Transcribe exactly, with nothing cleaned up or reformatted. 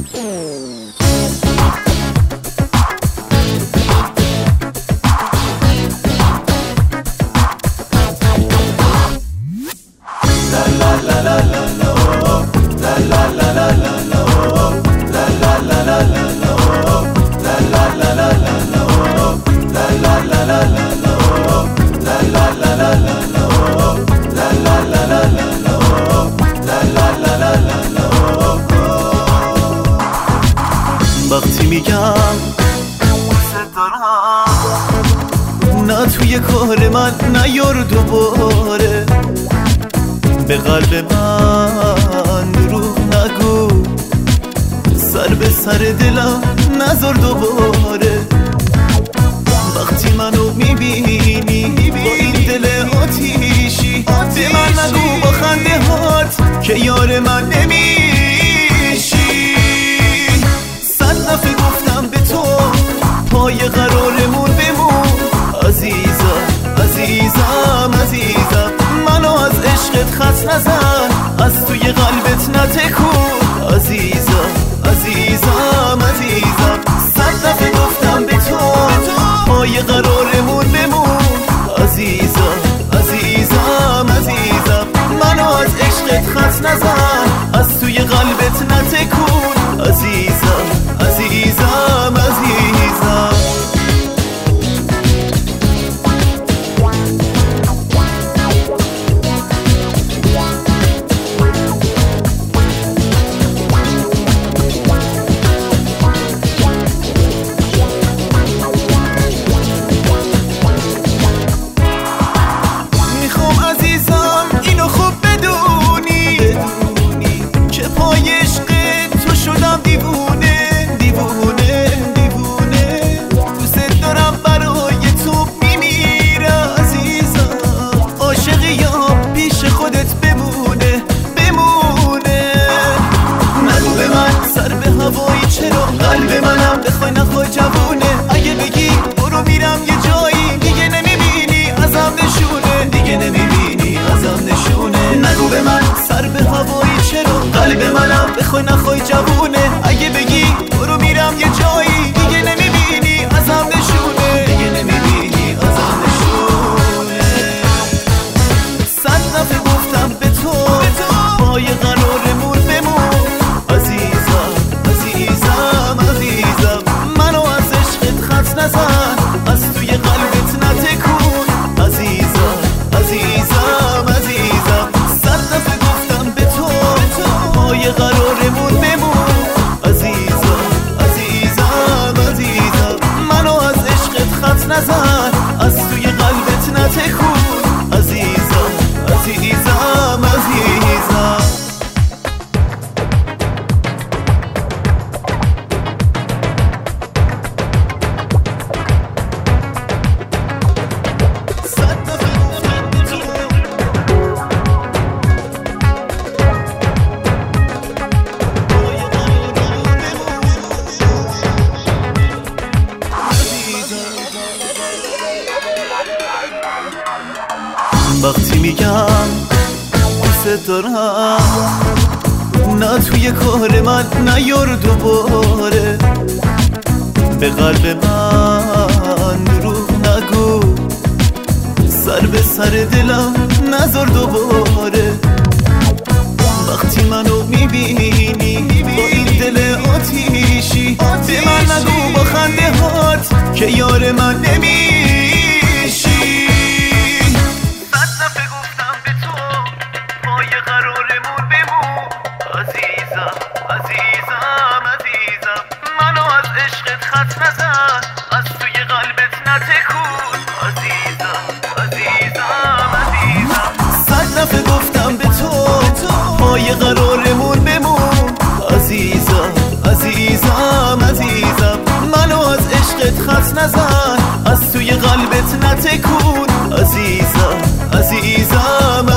وقتی میگم نه توی کار من نیار دوباره، به قلب من دروغ نگو، سر به سر دلم نذار دوباره. وقتی منو میبینی با این دل آتیشی، به من نگو با خنده هات که یار من نمیشی. صد دفعه گفتم به تو پای قرارمون بمون، عزیزم عزیزم عزیزم، منو از عشقت خط نزن، از توی قلبت نتکون، عزیزم عزیزم عزیزم. صد دفعه گفتم به تو پای قرارمون بمون، عزیزم عزیزم عزیزم، منو از عشقت خط نزن، از توی قلبت نتکون، عزیزم عزیزم عزیزم. قلب منم بخوای نخوای جوونه، اگه بگی برو میرم یه جایی، دیگه نمیبینی ازم نشونه، دیگه نمیبینی ازم نشونه. نگو به من سر به هوایی چرا، قلب منم بخوای نخوای جوونه، اگه بگی برو میرم یه جایی، دیگه نمیبینی ازم نشونه، دیگه نمیبینی ازم نشونه. صد دفعه گفتم به تو پای قرارمون بمون، عزیزم عزیزم عزیزم، منو از عشقت خط نزن، از توی قلبت نتکون، عزیزم عزیزم عزیزم. صد دفعه گفتم به تو پای قرارمون بمون، عزیزم عزیزم عزیزم، منو از عشقت خط نزن، از توی قلبت نتکون، عزیزم عزیزم عزیزم. وقتی میگم دوست دارم نه توی کار من نیار دوباره، به قلب من دروغ نگو، سر به سر دلم نذار دوباره. وقتی منو میبینی با این دل آتیشی، به من نگو با خنده هات که یار من نمیشی. صد دفعه گفتم به تو پای قرارمون بمون، عزیزم عزیزم عزیزم، منو از عشقت خط نزن، از توی قلبت نتکون، عزیزم عزیزم عزیزم. صد دفعه گفتم به تو پای قرارمون بمون، عزیزم عزیزم عزیزم، منو از عشقت خط نزن، از توی قلبت نتکون، عزیزم عزیزم